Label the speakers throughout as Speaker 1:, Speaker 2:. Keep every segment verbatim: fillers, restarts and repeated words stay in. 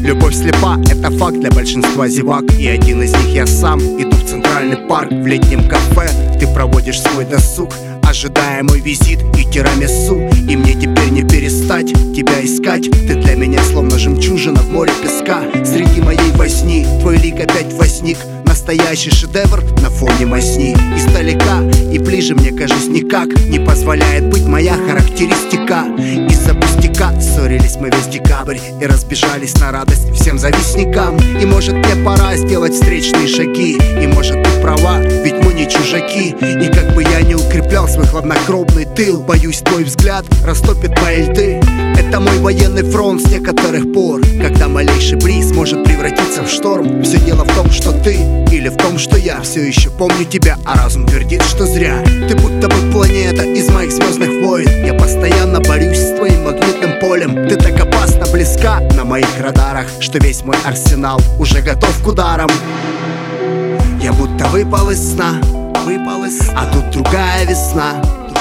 Speaker 1: Любовь слепа, это факт для большинства зевак. И один из них я сам. Иду в центральный парк, в летнем кафе. Ты проводишь свой досуг, ожидая мой визит и тирамису. И мне теперь не перестать тебя искать. Ты для меня словно жемчужина в море песка. Среди моей возни твой лик опять возник. Настоящий шедевр на фоне мазни. Издалека и ближе, мне кажется, никак не позволяет быть моя характеристика. Из-за пустяка ссорились мы весь декабрь и разбежались на радость всем завистникам. И может мне пора сделать встречные шаги. И может ты права, ведь мы не чужаки. И как бы я не укреплял свой хладнокровный тыл, боюсь, твой взгляд растопит мои льды. Это мой военный фронт с некоторых пор, когда малейший бриз может превратиться в шторм. Все дело в том, что ты, или в том, что я все еще помню тебя, а разум твердит, что зря. Ты будто бы планета из моих звездных войн. Я постоянно борюсь с твоим магнитным полем. Ты так опасно близка на моих радарах, что весь мой арсенал уже готов к ударам. Я будто выпал из сна, выпал из сна, а тут другая весна.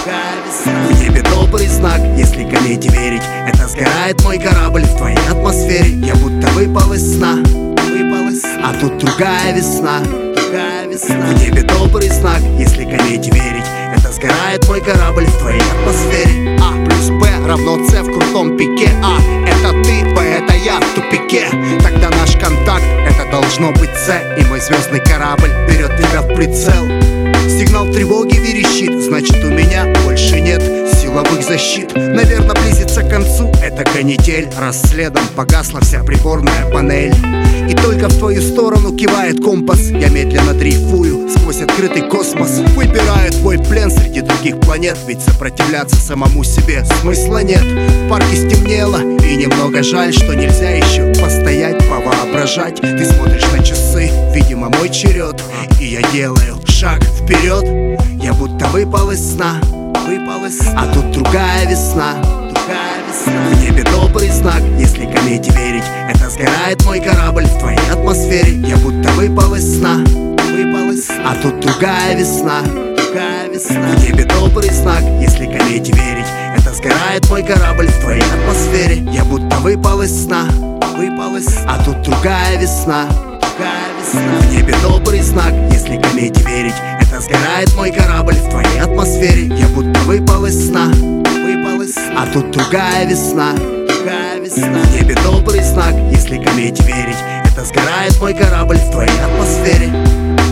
Speaker 1: В небе добрый знак, если комете верить. Это сгорает мой корабль в твоей атмосфере. Я будто выпал из сна, выпал из сна, а тут другая весна, другая весна. В небе добрый знак, если комете верить. Это сгорает мой корабль в твоей атмосфере. А плюс Б равно С в крутом пике. А это ты, Б это я в тупике. Тогда наш контакт это должно быть С. И мой звездный корабль берет тебя в прицел. Сигнал тревоги верещит, значит у меня больше нет силовых защит. Наверное, близится к концу эта канитель. Раз следом погасла вся приборная панель. И только в твою сторону кивает компас. Я медленно дрейфую сквозь открытый космос. Выбираю твой плен среди других планет. Ведь сопротивляться самому себе смысла нет. В парке стемнело и немного жаль, что нельзя еще постоять, повоображать. Ты смотришь на часы, видимо мой черед. И я делаю шаг вперед. Я будто выпал из сна, выпал из сна, а тут другая весна, другая весна. В небе добрый знак, если комете верить. Это сгорает мой корабль в твоей атмосфере. Я будто выпал из сна, выпал из сна, а тут другая весна, другая весна. В небе добрый знак, если комете верить. Это сгорает мой корабль в твоей атмосфере. Я будто выпал из сна, выпал из сна, а тут другая весна, другая весна. В небе добрый знак, если комете верить. Это сгорает мой корабль в твоей атмосфере. Я будто выпал из сна, выпал из сна, а тут другая весна, другая весна. В небе добрый знак, если комете верить. Это сгорает мой корабль в твоей атмосфере.